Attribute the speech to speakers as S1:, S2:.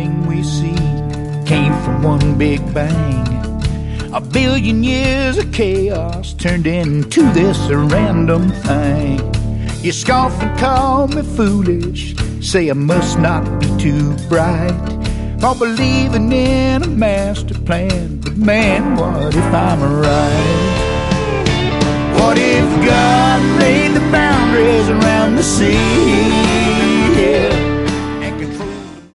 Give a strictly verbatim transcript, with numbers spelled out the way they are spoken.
S1: everything we see came from one big bang. A billion years of chaos turned into this random thing. You scoff and call me foolish, say I must not be too bright for believing in a master plan. But man, what if I'm right? What if God laid the boundaries around the sea?